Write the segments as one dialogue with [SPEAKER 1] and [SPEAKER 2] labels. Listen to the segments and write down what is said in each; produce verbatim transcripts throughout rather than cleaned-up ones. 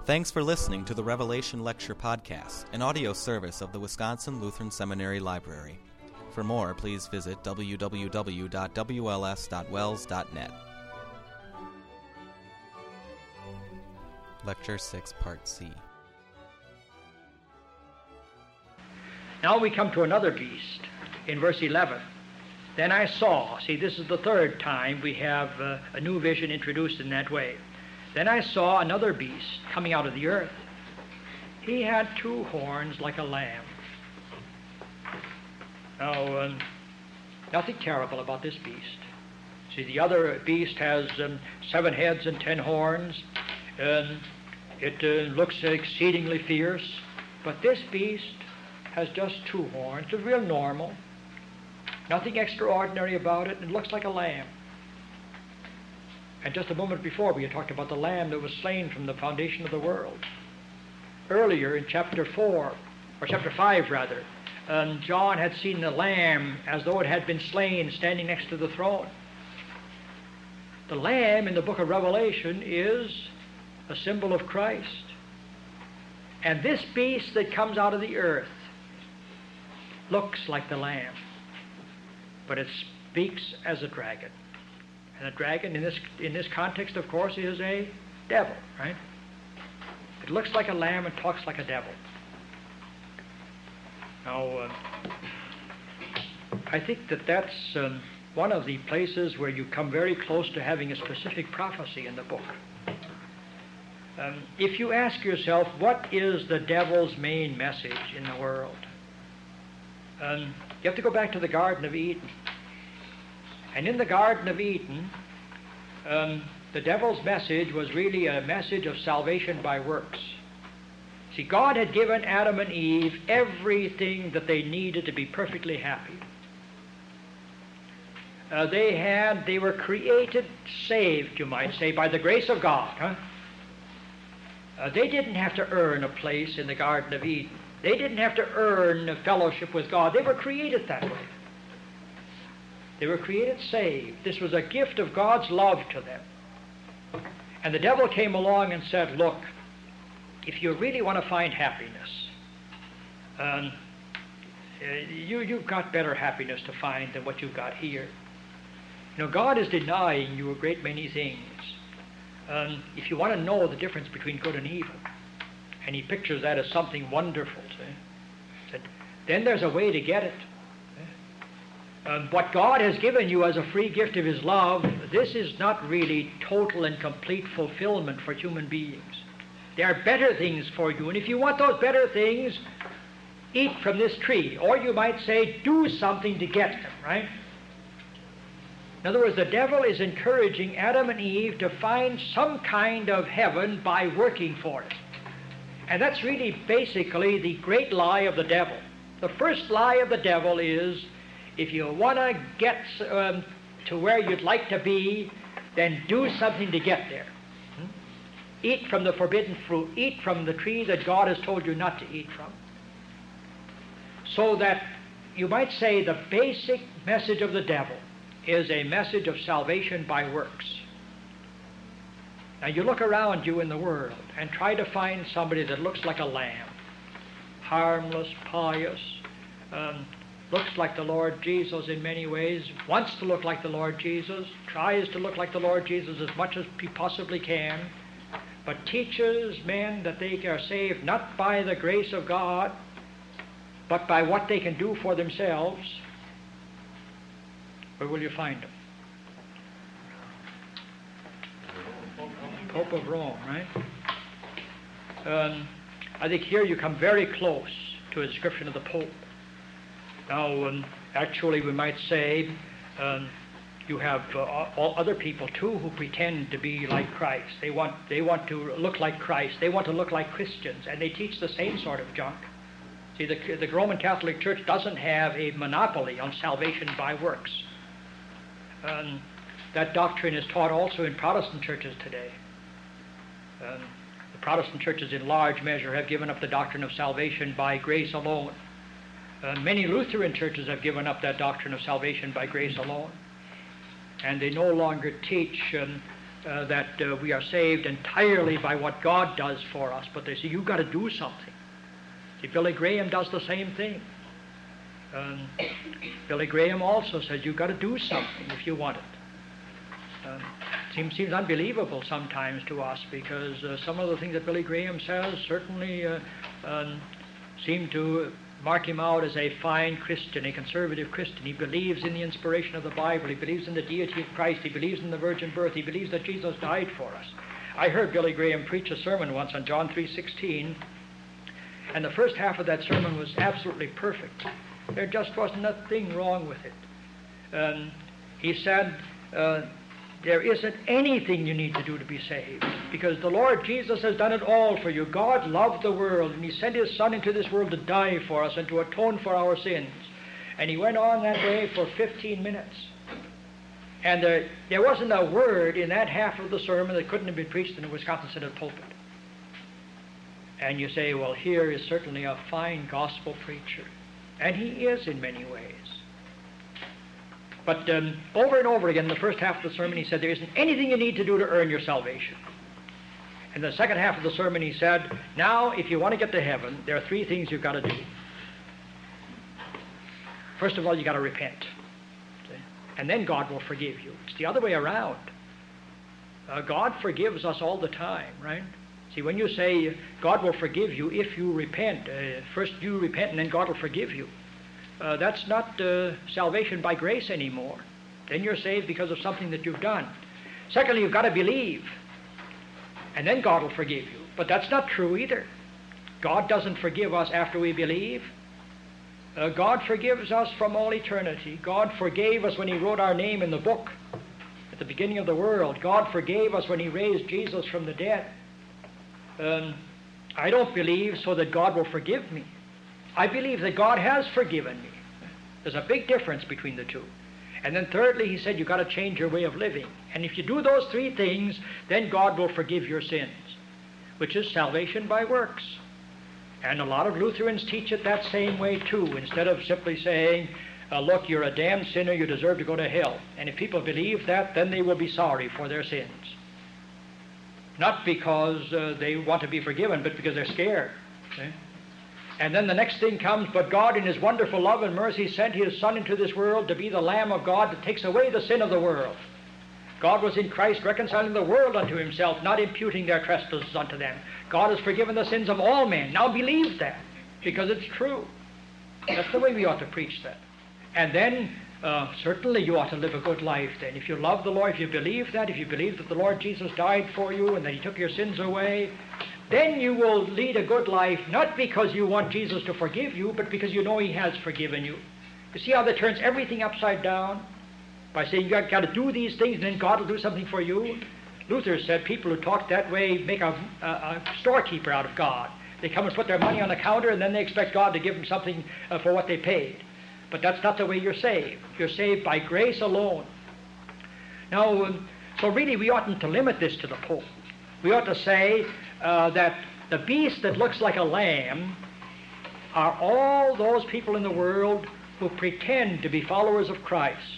[SPEAKER 1] Thanks for listening to the Revelation Lecture Podcast, an audio service of the Wisconsin Lutheran Seminary Library. For more, please visit w w w dot w l s dot wells dot net. Lecture six, Part C.
[SPEAKER 2] Now we come to another beast in verse eleven. Then I saw, see, this is the third time we have uh, a new vision introduced in that way. Then I saw another beast coming out of the earth. He had two horns like a lamb. Now, um, nothing terrible about this beast. See, the other beast has um, seven heads and ten horns, and it uh, looks exceedingly fierce. But this beast has just two horns. It's real normal. Nothing extraordinary about it. It looks like a lamb. And just a moment before, we had talked about the lamb that was slain from the foundation of the world. Earlier in chapter four, or chapter five rather, um, John had seen the lamb as though it had been slain standing next to the throne. The lamb in the book of Revelation is a symbol of Christ. And this beast that comes out of the earth looks like the lamb, but it speaks as a dragon. And a dragon in this in this context, of course, is a devil, right? It looks like a lamb and talks like a devil. Now, uh, I think that that's um, one of the places where you come very close to having a specific prophecy in the book. Um, if you ask yourself, what is the devil's main message in the world? Um, you have to go back to the Garden of Eden. And in the Garden of Eden, um, the devil's message was really a message of salvation by works. See, God had given Adam and Eve everything that they needed to be perfectly happy. Uh, they had, they were created, saved, you might say, by the grace of God. Huh? Uh, they didn't have to earn a place in the Garden of Eden. They didn't have to earn a fellowship with God. They were created that way. They were created saved. This was a gift of God's love to them. And the devil came along and said, look, if you really want to find happiness, um, you, you've got better happiness to find than what you've got here. You know, God is denying you a great many things. Um, if you want to know the difference between good and evil, and he pictures that as something wonderful, see? Then there's a way to get it. Um, what God has given you as a free gift of his love, this is not really total and complete fulfillment for human beings. There are better things for you, and if you want those better things, eat from this tree, or you might say, do something to get them, right? In other words, the devil is encouraging Adam and Eve to find some kind of heaven by working for it. And that's really basically the great lie of the devil. The first lie of the devil is, if you want to get um, to where you'd like to be, then do something to get there. Hmm? Eat from the forbidden fruit. Eat from the tree that God has told you not to eat from. So that you might say the basic message of the devil is a message of salvation by works. Now you look around you in the world and try to find somebody that looks like a lamb, harmless, pious, um, looks like the Lord Jesus in many ways, wants to look like the Lord Jesus, tries to look like the Lord Jesus as much as he possibly can, but teaches men that they are saved not by the grace of God, but by what they can do for themselves. Where will you find them? Pope of Rome, right? Um, I think here you come very close to a description of the Pope. Now, um, actually, we might say um, you have uh, all other people too who pretend to be like Christ. They want they want to look like Christ. They want to look like Christians, and they teach the same sort of junk. See, the, the Roman Catholic Church doesn't have a monopoly on salvation by works. Um, that doctrine is taught also in Protestant churches today. Um, the Protestant churches in large measure have given up the doctrine of salvation by grace alone. Uh, many Lutheran churches have given up that doctrine of salvation by grace alone. And they no longer teach um, uh, that uh, we are saved entirely by what God does for us, but they say, you've got to do something. See, Billy Graham does the same thing. Um, Billy Graham also says, you've got to do something if you want it. Um, seems, seems unbelievable sometimes to us, because uh, some of the things that Billy Graham says certainly uh, um, seem to mark him out as a fine Christian, a conservative Christian. He believes in the inspiration of the Bible. He believes in the deity of Christ. He believes in the virgin birth. He believes that Jesus died for us. I heard Billy Graham preach a sermon once on John three sixteen, and the first half of that sermon was absolutely perfect. There just wasn't a thing wrong with it. Um, he said, uh, there isn't anything you need to do to be saved, because the Lord Jesus has done it all for you. God loved the world, and He sent His Son into this world to die for us and to atone for our sins. And He went on that way for fifteen minutes. And there, there wasn't a word in that half of the sermon that couldn't have been preached in a Wisconsin Synod pulpit. And you say, well, here is certainly a fine gospel preacher. And he is in many ways. But um, over and over again, in the first half of the sermon, he said, there isn't anything you need to do to earn your salvation. In the second half of the sermon, he said, now, if you want to get to heaven, there are three things you've got to do. First of all, you've got to repent. See? And then God will forgive you. It's the other way around. Uh, God forgives us all the time, right? See, when you say God will forgive you if you repent, uh, first you repent and then God will forgive you. Uh, that's not uh, salvation by grace anymore. Then you're saved because of something that you've done. Secondly, you've got to believe, and then God will forgive you. But that's not true either. God doesn't forgive us after we believe. Uh, God forgives us from all eternity. God forgave us when He wrote our name in the book at the beginning of the world. God forgave us when He raised Jesus from the dead. Um, I don't believe so that God will forgive me. I believe that God has forgiven me. There's a big difference between the two. And then thirdly, he said, you've got to change your way of living. And if you do those three things, then God will forgive your sins, which is salvation by works. And a lot of Lutherans teach it that same way too, instead of simply saying, uh, look, you're a damned sinner, you deserve to go to hell. And if people believe that, then they will be sorry for their sins. Not because uh, they want to be forgiven, but because they're scared. Okay? And then the next thing comes, but God in His wonderful love and mercy sent His Son into this world to be the Lamb of God that takes away the sin of the world. God was in Christ reconciling the world unto Himself, not imputing their trespasses unto them. God has forgiven the sins of all men. Now believe that, because it's true. That's the way we ought to preach that. And then, uh, certainly you ought to live a good life then. If you love the Lord, if you believe that, if you believe that the Lord Jesus died for you and that He took your sins away, then you will lead a good life, not because you want Jesus to forgive you, but because you know He has forgiven you. You see how that turns everything upside down? By saying you've got to do these things and then God will do something for you. Luther said people who talk that way make a, a, a storekeeper out of God. They come and put their money on the counter and then they expect God to give them something uh, for what they paid. But that's not the way you're saved. You're saved by grace alone. Now, um, so really we oughtn't to limit this to the Pope. We ought to say uh, that the beast that looks like a lamb are all those people in the world who pretend to be followers of Christ,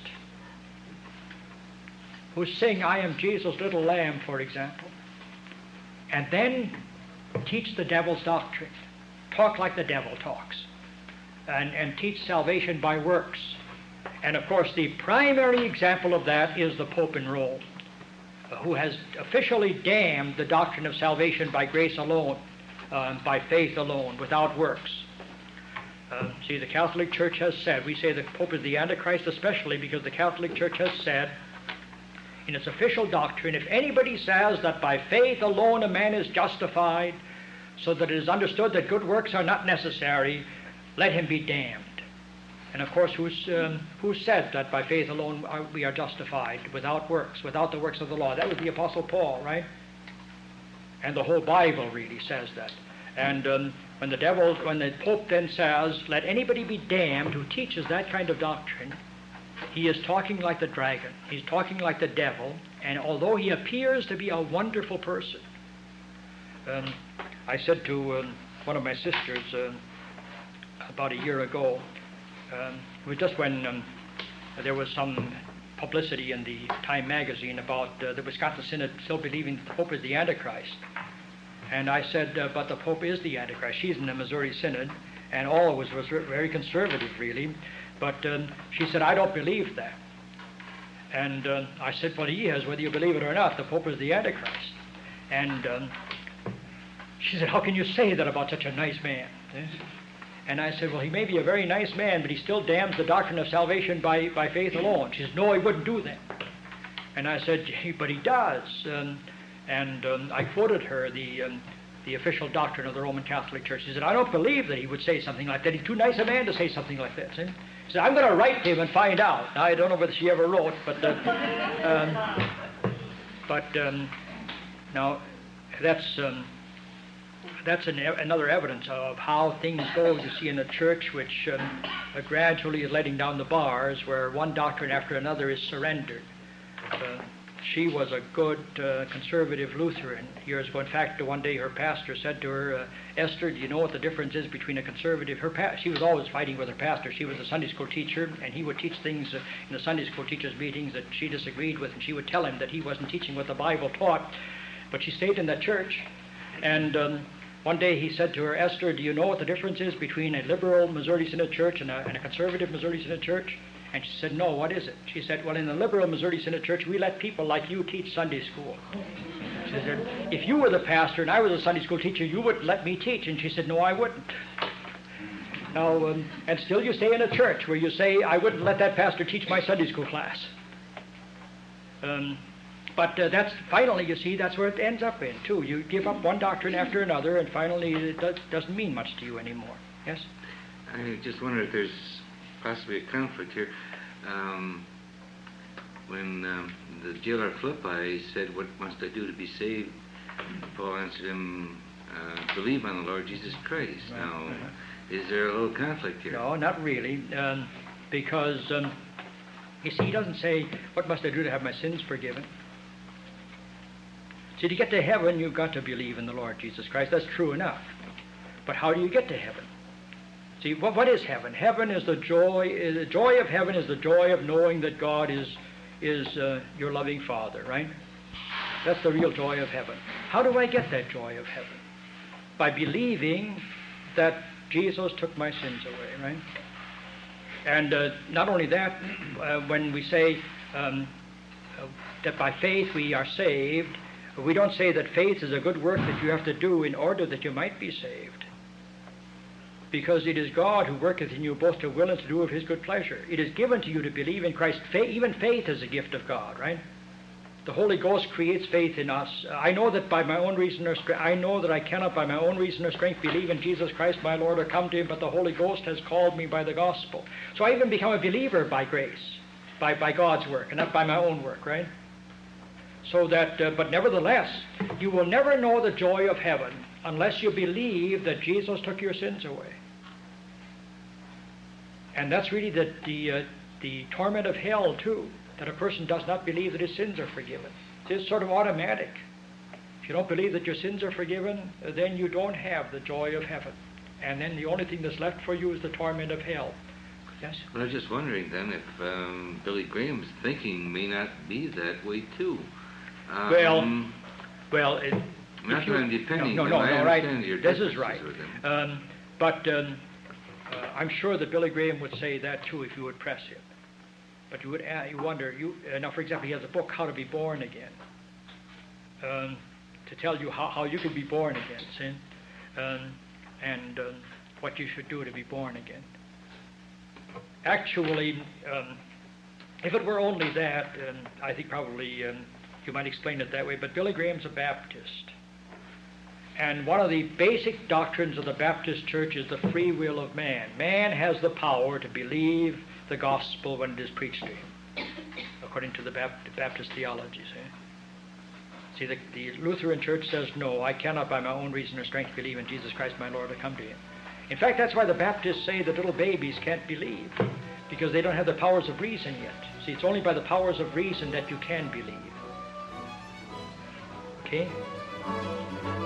[SPEAKER 2] who sing, I am Jesus' little lamb, for example, and then teach the devil's doctrine, talk like the devil talks, and, and teach salvation by works. And of course the primary example of that is the Pope in Rome, who has officially damned the doctrine of salvation by grace alone, uh, by faith alone, without works. Uh, see, the Catholic Church has said, we say the Pope is the Antichrist especially because the Catholic Church has said in its official doctrine, if anybody says that by faith alone a man is justified, so that it is understood that good works are not necessary, let him be damned. And of course, who's, um, who said that by faith alone are, we are justified, without works, without the works of the law? That was the Apostle Paul, right? And the whole Bible really says that. And um, when the devil, when the Pope then says, let anybody be damned who teaches that kind of doctrine, he is talking like the dragon. He's talking like the devil. And although he appears to be a wonderful person, um, I said to um, one of my sisters uh, about a year ago, Um, it was just when um, there was some publicity in the Time magazine about uh, the Wisconsin Synod still believing that the Pope is the Antichrist. And I said, uh, but the Pope is the Antichrist. She's in the Missouri Synod, and always was very conservative, really. But um, she said, I don't believe that. And uh, I said, well, he is, whether you believe it or not. The Pope is the Antichrist. And um, she said, how can you say that about such a nice man? And I said, well, he may be a very nice man, but he still damns the doctrine of salvation by, by faith alone. She said, no, he wouldn't do that. And I said, but he does. Um, and um, I quoted her the, um, the official doctrine of the Roman Catholic Church. She said, I don't believe that he would say something like that. He's too nice a man to say something like that. See? She said, I'm going to write to him and find out. Now, I don't know whether she ever wrote, but uh, um, but um, now that's um, that's an, another evidence of how things go, you see, in a church which um, uh, gradually is letting down the bars, where one doctrine after another is surrendered. Uh, she was a good uh, conservative Lutheran years ago. In fact, one day her pastor said to her, uh, Esther, do you know what the difference is between a conservative... Her pa- She was always fighting with her pastor. She was a Sunday school teacher, and he would teach things uh, in the Sunday school teachers' meetings that she disagreed with, and she would tell him that he wasn't teaching what the Bible taught. But she stayed in that church, and um, one day he said to her, Esther, do you know what the difference is between a liberal Missouri Synod church and a, and a conservative Missouri Synod church? And she said, no, what is it? She said, well, in the liberal Missouri Synod Church, we let people like you teach Sunday school. She said, if you were the pastor and I was a Sunday school teacher, you wouldn't let me teach. And she said, no, I wouldn't. Now, um, and still you stay in a church where you say, I wouldn't let that pastor teach my Sunday school class. Um, but uh, that's, finally, you see, that's where it ends up in, too. You give up one doctrine after another, and finally it does, doesn't mean much to you anymore. Yes?
[SPEAKER 3] I just wonder if there's possibly a conflict here. Um, when um, the jailer Philippi said, what must I do to be saved? Paul answered him, uh, believe on the Lord Jesus Christ. Right. Now, uh-huh. Is there a little conflict here?
[SPEAKER 2] No, not really, um, because, um, you see, he doesn't say, what must I do to have my sins forgiven? See, to get to heaven, you've got to believe in the Lord Jesus Christ. That's true enough. But how do you get to heaven? See, what, what is heaven? Heaven is the joy, the joy of heaven is the joy of knowing that God is, is uh, your loving Father, right? That's the real joy of heaven. How do I get that joy of heaven? By believing that Jesus took my sins away, right? And uh, not only that, uh, when we say um, uh, that by faith we are saved, we don't say that faith is a good work that you have to do in order that you might be saved. Because it is God who worketh in you both to will and to do of his good pleasure. It is given to you to believe in Christ. Faith, even faith is a gift of God, right? The Holy Ghost creates faith in us. I know that by my own reason or strength, I know that I cannot by my own reason or strength believe in Jesus Christ my Lord or come to him, but the Holy Ghost has called me by the gospel. So I even become a believer by grace, by, by God's work, and not by my own work, right? So that, uh, but nevertheless, you will never know the joy of heaven unless you believe that Jesus took your sins away. And that's really the, the, uh, the torment of hell, too, that a person does not believe that his sins are forgiven. It's sort of automatic. If you don't believe that your sins are forgiven, uh, then you don't have the joy of heaven. And then the only thing that's left for you is the torment of hell. Yes?
[SPEAKER 3] Well, I was just wondering then if um, Billy Graham's thinking may not be that way, too. Um,
[SPEAKER 2] well, well, it,
[SPEAKER 3] not that I'm depending.
[SPEAKER 2] No, no, no, no right.
[SPEAKER 3] Your
[SPEAKER 2] this is right. Um, but um, uh, I'm sure that Billy Graham would say that too if you would press him. But you would uh, you wonder. You uh, now, for example, he has a book, How to Be Born Again, um, to tell you how, how you can be born again, see, um, and um, what you should do to be born again. Actually, um, if it were only that, um, I think probably. Um, You might explain it that way, but Billy Graham's a Baptist. And one of the basic doctrines of the Baptist Church is the free will of man. Man has the power to believe the gospel when it is preached to him, according to the Baptist theology. See, see the, the Lutheran Church says, no, I cannot by my own reason or strength believe in Jesus Christ my Lord or come to him. In fact, that's why the Baptists say that little babies can't believe, because they don't have the powers of reason yet. See, it's only by the powers of reason that you can believe. Okay?